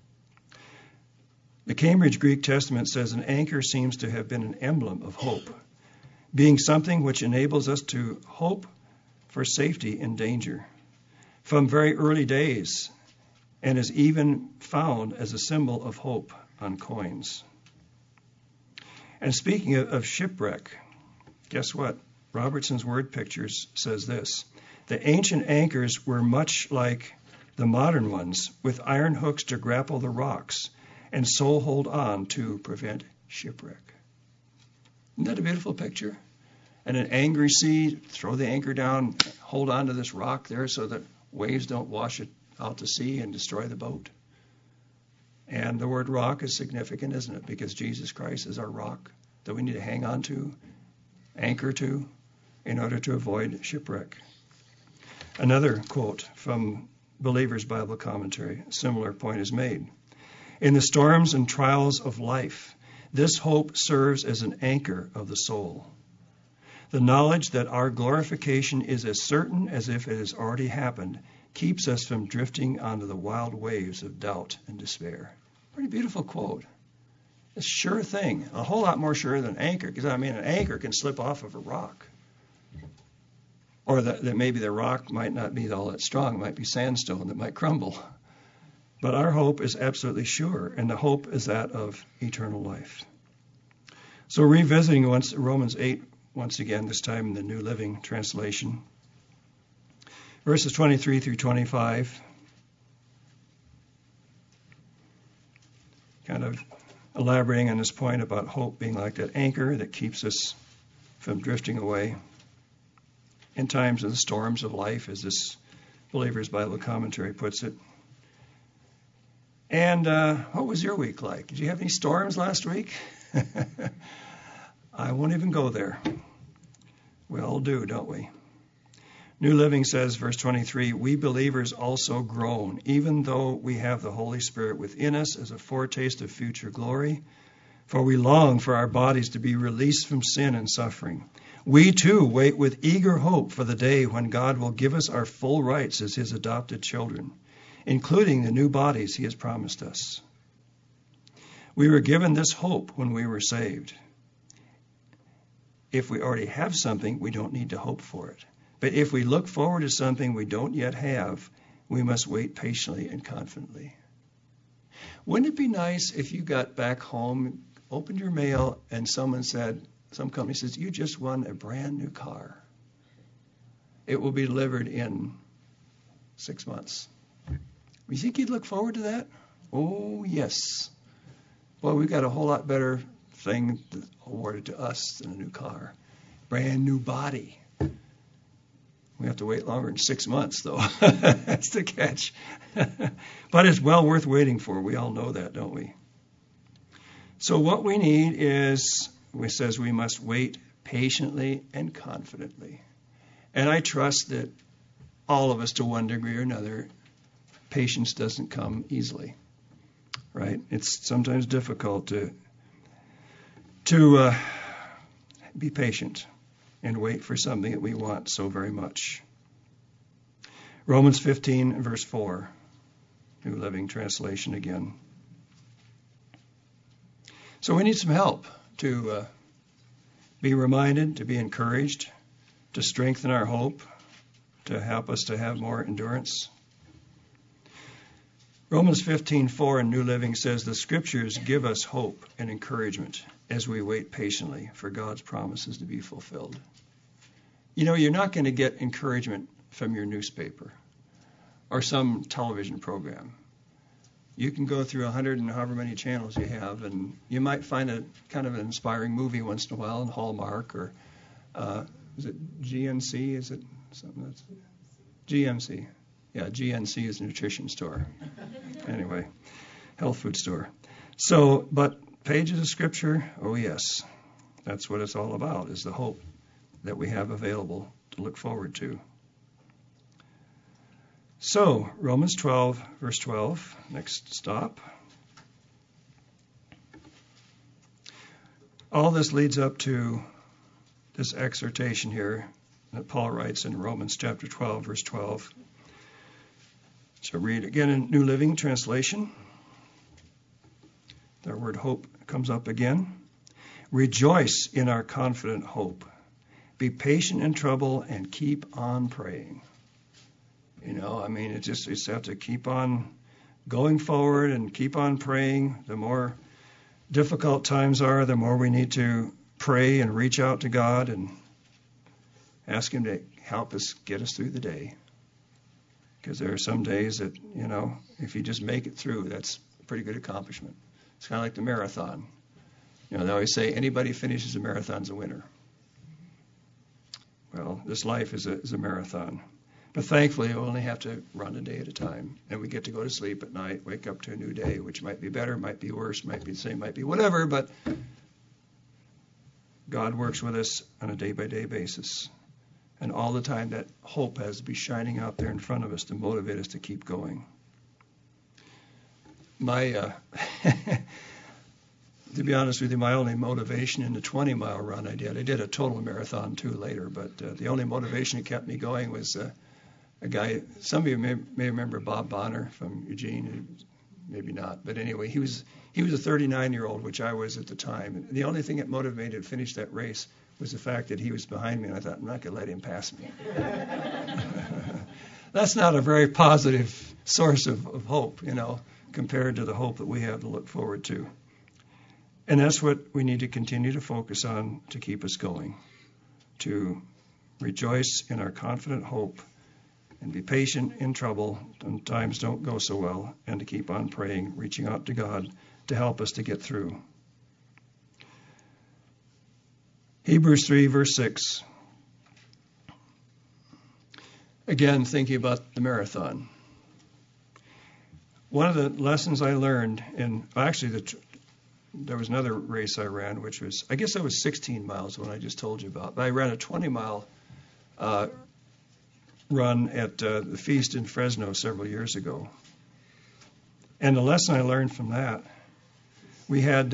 The Cambridge Greek Testament says an anchor seems to have been an emblem of hope, being something which enables us to hope for safety in danger from very early days, and is even found as a symbol of hope on coins. And speaking of shipwreck, guess what? Robertson's Word Pictures says this: the ancient anchors were much like the modern ones, with iron hooks to grapple the rocks and so hold on to prevent shipwreck. Isn't that a beautiful picture? And an angry sea, throw the anchor down, hold on to this rock there so that waves don't wash it out to sea and destroy the boat. And the word rock is significant, isn't it? Because Jesus Christ is our rock that we need to hang on to, anchor to, in order to avoid shipwreck. Another quote from Believer's Bible Commentary, a similar point is made. In the storms and trials of life, this hope serves as an anchor of the soul. The knowledge that our glorification is as certain as if it has already happened keeps us from drifting onto the wild waves of doubt and despair. Pretty beautiful quote. It's a sure thing, a whole lot more sure than an anchor, because I mean an anchor can slip off of a rock. Or that maybe the rock might not be all that strong, it might be sandstone that might crumble. But our hope is absolutely sure, and the hope is that of eternal life. So revisiting Romans 8, once again, this time in the New Living Translation, verses 23 through 25, kind of elaborating on this point about hope being like that anchor that keeps us from drifting away in times of the storms of life, as this Believer's Bible Commentary puts it. And what was your week like? Did you have any storms last week? I won't even go there. We all do, don't we? New Living says, verse 23, we believers also groan, even though we have the Holy Spirit within us as a foretaste of future glory, for we long for our bodies to be released from sin and suffering. We too wait with eager hope for the day when God will give us our full rights as his adopted children, including the new bodies he has promised us. We were given this hope when we were saved. If we already have something, we don't need to hope for it. But if we look forward to something we don't yet have, we must wait patiently and confidently. Wouldn't it be nice if you got back home, opened your mail, and some company says, you just won a brand new car. It will be delivered in 6 months. You think you'd look forward to that? Oh, yes. Well, we've got a whole lot better thing awarded to us than a new car. Brand new body. We have to wait longer than 6 months, though. That's the catch. But it's well worth waiting for. We all know that, don't we? So what we need is, it says we must wait patiently and confidently. And I trust that all of us, to one degree or another, patience doesn't come easily, right? It's sometimes difficult to be patient and wait for something that we want so very much. Romans 15, verse 4, New Living Translation again. So we need some help to be reminded, to be encouraged, to strengthen our hope, to help us to have more endurance. Romans 15:4 in New Living says, the Scriptures give us hope and encouragement as we wait patiently for God's promises to be fulfilled. You know, you're not going to get encouragement from your newspaper or some television program. You can go through 100 and however many channels you have, and you might find a kind of an inspiring movie once in a while in Hallmark, or is it GNC? Is it something that's GMC? Yeah, GNC is a nutrition store. Anyway, health food store. So, but pages of Scripture, oh yes, that's what it's all about, is the hope that we have available to look forward to. So, Romans 12, verse 12, next stop. All this leads up to this exhortation here that Paul writes in Romans chapter 12, verse 12. So read again in New Living Translation. The word hope comes up again. Rejoice in our confident hope. Be patient in trouble and keep on praying. You know, I mean, you just have to keep on going forward and keep on praying. The more difficult times are, the more we need to pray and reach out to God and ask Him to help us get us through the day. Because there are some days that, you know, if you just make it through, that's a pretty good accomplishment. It's kind of like the marathon. You know, they always say anybody who finishes a marathon's a winner. Well, this life is a marathon. But thankfully, we only have to run a day at a time. And we get to go to sleep at night, wake up to a new day, which might be better, might be worse, might be the same, might be whatever. But God works with us on a day-by-day basis. And all the time, that hope has to be shining out there in front of us to motivate us to keep going. To be honest with you, my only motivation in the 20-mile run I did a total marathon too later, but the only motivation that kept me going was a guy, some of you may remember Bob Bonner from Eugene, maybe not, but anyway, he was a 39-year-old, which I was at the time. And the only thing that motivated me to finish that race was the fact that he was behind me, and I thought, I'm not going to let him pass me. That's not a very positive source of hope, you know, compared to the hope that we have to look forward to. And that's what we need to continue to focus on to keep us going, to rejoice in our confident hope and be patient in trouble when times don't go so well, and to keep on praying, reaching out to God to help us to get through. Hebrews 3, verse 6. Again, thinking about the marathon. One of the lessons I learned there was another race I ran, which was, I guess that was 16 miles, the one I just told you about. But I ran a 20-mile run at the feast in Fresno several years ago. And the lesson I learned from that, we had,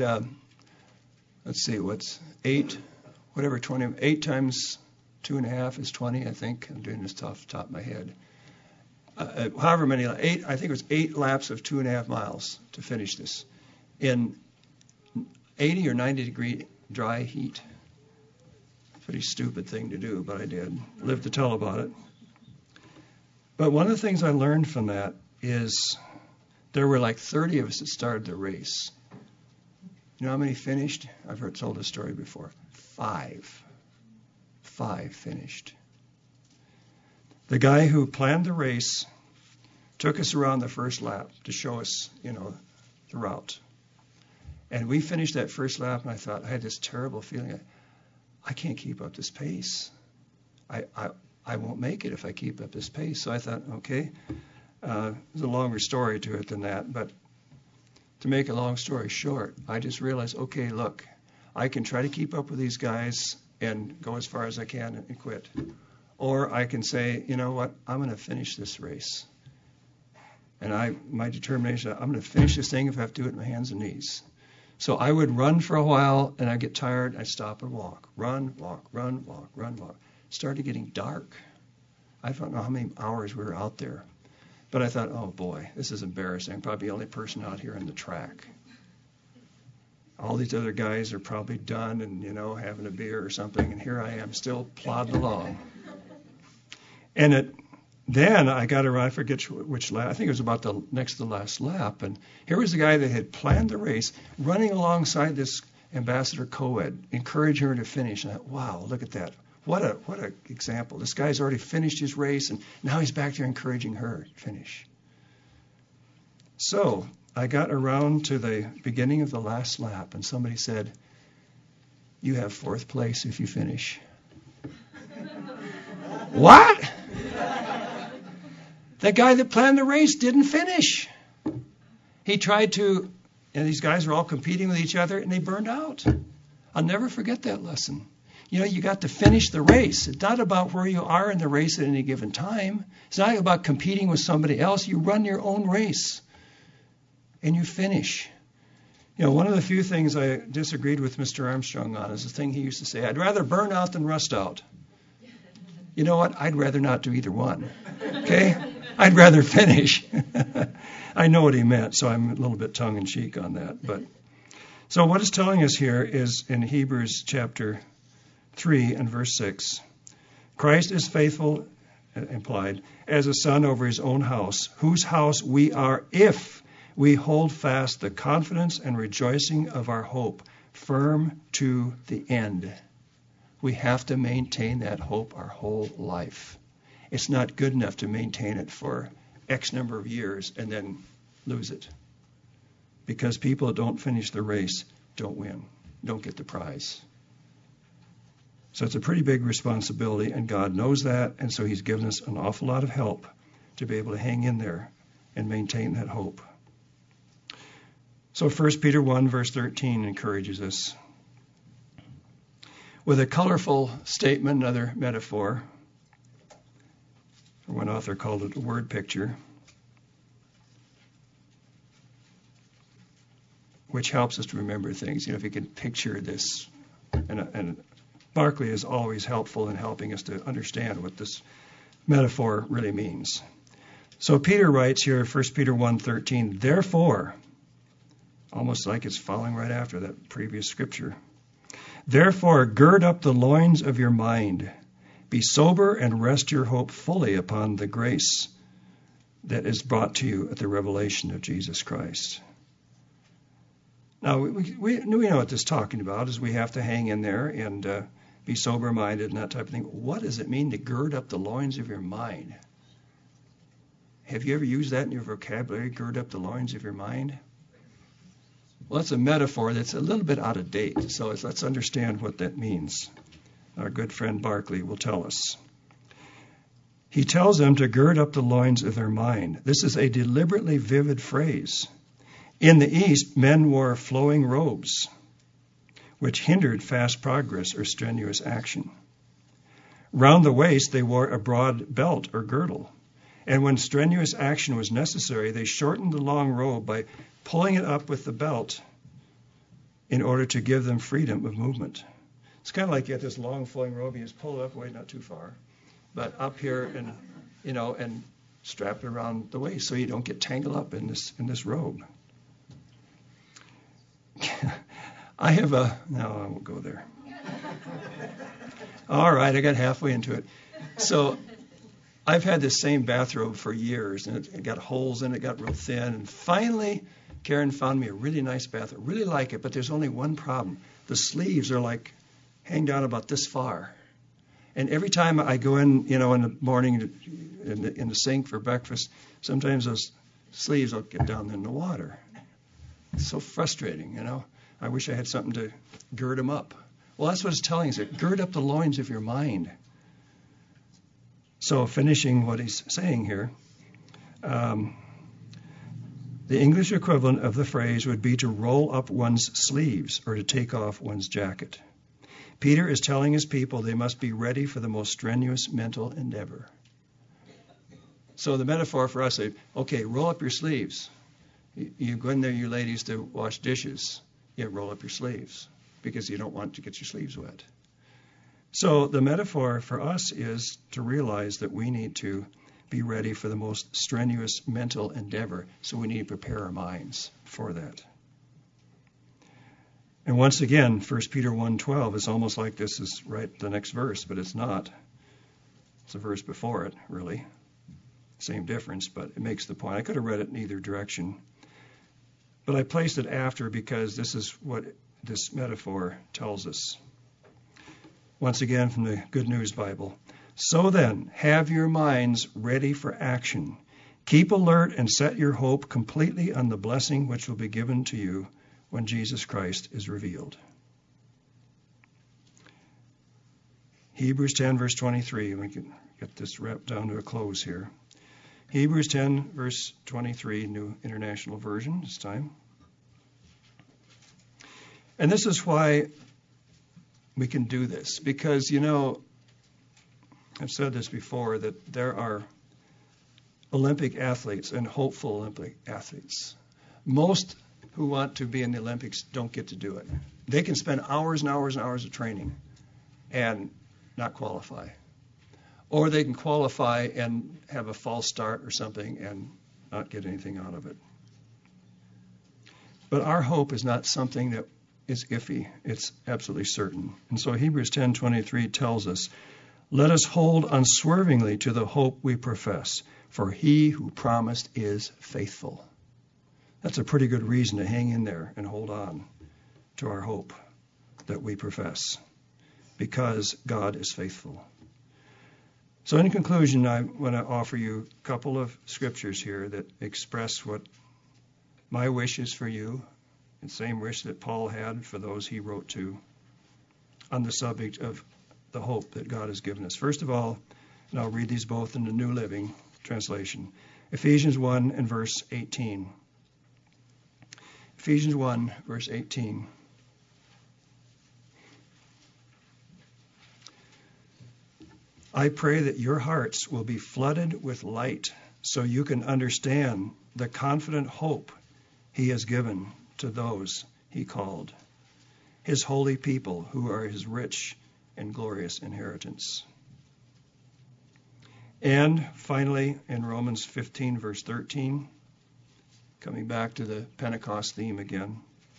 8 times 2.5 is 20, I think. I'm doing this off the top of my head. However many, I think it was 8 laps of 2.5 miles to finish this in 80 or 90 degree dry heat. Pretty stupid thing to do, but I did. Lived to tell about it. But one of the things I learned from that is there were like 30 of us that started the race. You know how many finished? I've told this story before. 5. 5 finished. The guy who planned the race took us around the first lap to show us, you know, the route. And we finished that first lap, and I had this terrible feeling, I can't keep up this pace. I won't make it if I keep up this pace. So I thought, okay, there's a longer story to it than that. But to make a long story short, I just realized, okay, look, I can try to keep up with these guys and go as far as I can and quit. Or I can say, you know what, I'm going to finish this race. And my determination, I'm going to finish this thing if I have to do it with my hands and knees. So I would run for a while, and I'd get tired, I'd stop and walk. Run, walk, run, walk, run, walk. It started getting dark. I don't know how many hours we were out there. But I thought, oh boy, this is embarrassing. I'm probably the only person out here on the track. All these other guys are probably done and, having a beer or something, and here I am still plodding along. And then I got around, I forget which lap, I think it was about the next to the last lap, and here was the guy that had planned the race, running alongside this Ambassador Coed, encouraging her to finish. And I thought, wow, look at that. What a example. This guy's already finished his race, and now he's back there encouraging her to finish. So I got around to the beginning of the last lap, and somebody said, you have 4th place if you finish. What? The guy that planned the race didn't finish. He tried to, and these guys were all competing with each other, and they burned out. I'll never forget that lesson. You got to finish the race. It's not about where you are in the race at any given time. It's not about competing with somebody else. You run your own race, and you finish. One of the few things I disagreed with Mr. Armstrong on is the thing he used to say, I'd rather burn out than rust out. You know what? I'd rather not do either one. Okay? I'd rather finish. I know what he meant, so I'm a little bit tongue-in-cheek on that. But so what it's telling us here is in Hebrews chapter 3 and verse 6, Christ is faithful, implied, as a son over his own house, whose house we are if we hold fast the confidence and rejoicing of our hope firm to the end. We have to maintain that hope our whole life. It's not good enough to maintain it for X number of years and then lose it. Because people that don't finish the race don't win, don't get the prize. So it's a pretty big responsibility, and God knows that, and so he's given us an awful lot of help to be able to hang in there and maintain that hope. So 1 Peter 1, verse 13 encourages us with a colorful statement, another metaphor. One author called it a word picture, which helps us to remember things. If you can picture this, and Barclay is always helpful in helping us to understand what this metaphor really means. So Peter writes here, 1 Peter 1:13, therefore, almost like it's following right after that previous scripture, therefore gird up the loins of your mind, be sober and rest your hope fully upon the grace that is brought to you at the revelation of Jesus Christ. Now, we know what this is talking about, is we have to hang in there and be sober-minded and that type of thing. What does it mean to gird up the loins of your mind? Have you ever used that in your vocabulary, gird up the loins of your mind? Well, that's a metaphor that's a little bit out of date, so let's understand what that means. Our good friend Barclay will tell us. He tells them to gird up the loins of their mind. This is a deliberately vivid phrase. In the East, men wore flowing robes, which hindered fast progress or strenuous action. Round the waist, they wore a broad belt or girdle. And when strenuous action was necessary, they shortened the long robe by pulling it up with the belt in order to give them freedom of movement. It's kind of like you have this long flowing robe, you just pull it up, wait, not too far, but up here and, and strap it around the waist so you don't get tangled up in this robe. I won't go there. All right, I got halfway into it. So I've had this same bathrobe for years, and it got holes in it, got real thin, and finally Karen found me a really nice bathrobe. Really like it, but there's only one problem. The sleeves are hang down about this far. And every time I go in, in the morning in the sink for breakfast, sometimes those sleeves will get down in the water. It's so frustrating, I wish I had something to gird them up. Well, that's what it's telling us. Gird up the loins of your mind. So finishing what he's saying here, the English equivalent of the phrase would be to roll up one's sleeves or to take off one's jacket. Peter is telling his people they must be ready for the most strenuous mental endeavor. So the metaphor for us is, okay, roll up your sleeves. You go in there, you ladies, to wash dishes. You roll up your sleeves because you don't want to get your sleeves wet. So the metaphor for us is to realize that we need to be ready for the most strenuous mental endeavor. So we need to prepare our minds for that. And once again, 1 Peter 1:12 is almost like this is right the next verse, but it's not. It's a verse before it, really. Same difference, but it makes the point. I could have read it in either direction. But I placed it after because this is what this metaphor tells us. Once again from the Good News Bible. So then, have your minds ready for action. Keep alert and set your hope completely on the blessing which will be given to you when Jesus Christ is revealed. Hebrews 10, verse 23. We can get this wrapped down to a close here. Hebrews 10, verse 23, New International Version this time. And this is why we can do this. Because, I've said this before, that there are Olympic athletes and hopeful Olympic athletes. Most who want to be in the Olympics don't get to do it. They can spend hours and hours and hours of training and not qualify. Or they can qualify and have a false start or something and not get anything out of it. But our hope is not something that is iffy. It's absolutely certain. And so Hebrews 10:23 tells us, let us hold unswervingly to the hope we profess, for he who promised is faithful. That's a pretty good reason to hang in there and hold on to our hope that we profess, because God is faithful. So in conclusion, I want to offer you a couple of scriptures here that express what my wish is for you, the same wish that Paul had for those he wrote to on the subject of the hope that God has given us. First of all, and I'll read these both in the New Living Translation, Ephesians 1 and verse 18. Ephesians 1, verse 18. I pray that your hearts will be flooded with light so you can understand the confident hope he has given to those he called, his holy people who are his rich and glorious inheritance. And finally, in Romans 15, verse 13, coming back to the Pentecost theme again,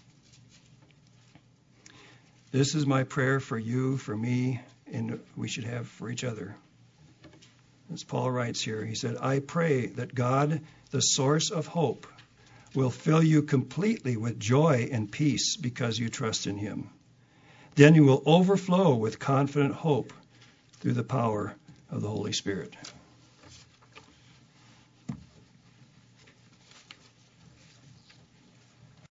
this is my prayer for you, for me, and we should have for each other. As Paul writes here, he said, I pray that God, the source of hope, will fill you completely with joy and peace because you trust in him. Then you will overflow with confident hope through the power of the Holy Spirit.